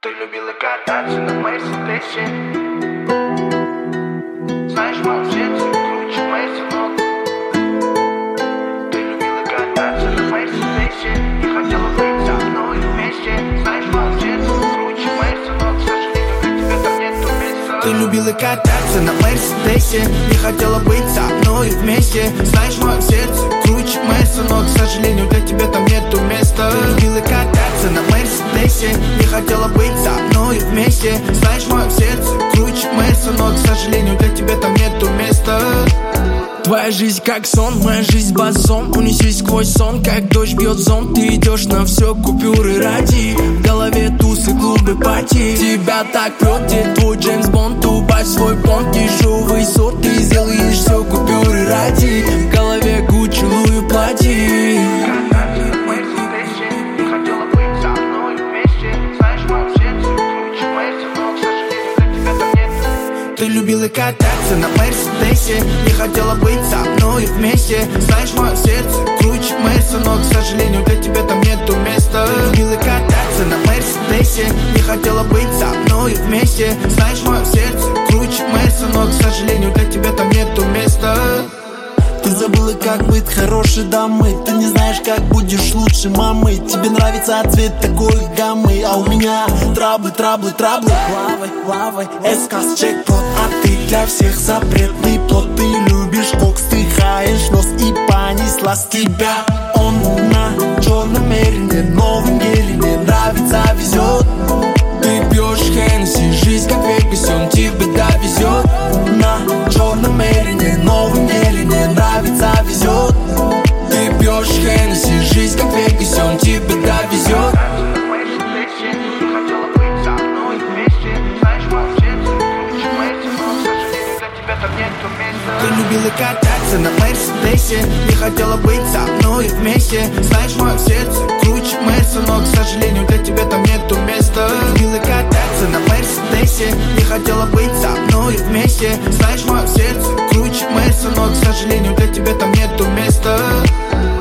Ты любила кататься на Мерседесе. Знаешь, в моем сердце круче Мейсонов. Ты любила кататься на Мерседесе и хотела быть со мной вместе. Знаешь, в моем сердце круче Мейсонов. К сожалению, для тебя там нету места. Ты любила кататься на Мерседесе и хотела быть со мной вместе. Знаешь, в моем сердце круче Мейсонов. К сожалению, для тебя там нету места. Ты любила кататься на Мерседесе и хотела быть со мной вместе. Знаешь, в моем сердце круче Мейсон, но, к сожалению, для тебя там нету места. Твоя жизнь как сон, моя жизнь базон. Унесись сквозь сон, как дождь бьет зонт. Ты идешь на все, купюры ради. В голове тусы, клубы, пати. Тебя так прет, где твой Джеймс Бонд. Убавь свой понт, дешевый сорт. Ты сделаешь все, купюры ради. В голове Гуччи, Луи, плати. Ты любила кататься на Мерседесе и хотела быть со мной вместе. Знаешь, в моем сердце круче Мейсон, но, к сожалению, для тебя там нету места. Ты любила кататься на Мерседесе и хотела быть со мной вместе. Знаешь, в моем сердце круче Мейсон, но, к сожалению, для тебя там нету места. Ты забыла, как быть хорошей дамой. Ты не знаешь, как будешь лучше мамой. Тебе нравится цвет такой гаммы, а у меня траблы, траблы, траблы. Лавой, лавой, эсказ, чекпот. А ты для всех запретный плод. Ты любишь кокс, ты хаешь нос и понеслась тебя. Он на черном мерине, новом гелине, нравится, везет. Ты пьешь Хеннесси, жизнь как Вегас, он тебе довезет. На черном мерине, новом гелине, нравится, везет. Ты пьешь Хеннесси, жизнь как Вегас, он тебе довезет. Ты любила кататься на Мерседесе и хотела быть со мной вместе. Знаешь, в моем сердце круче Мейсон, но, к сожалению, для тебя там нету места. Ты любила кататься на Мерседесе и хотела быть со мной вместе. Знаешь, в моем сердце круче Мейсон, но, к сожалению, для тебя там нету места.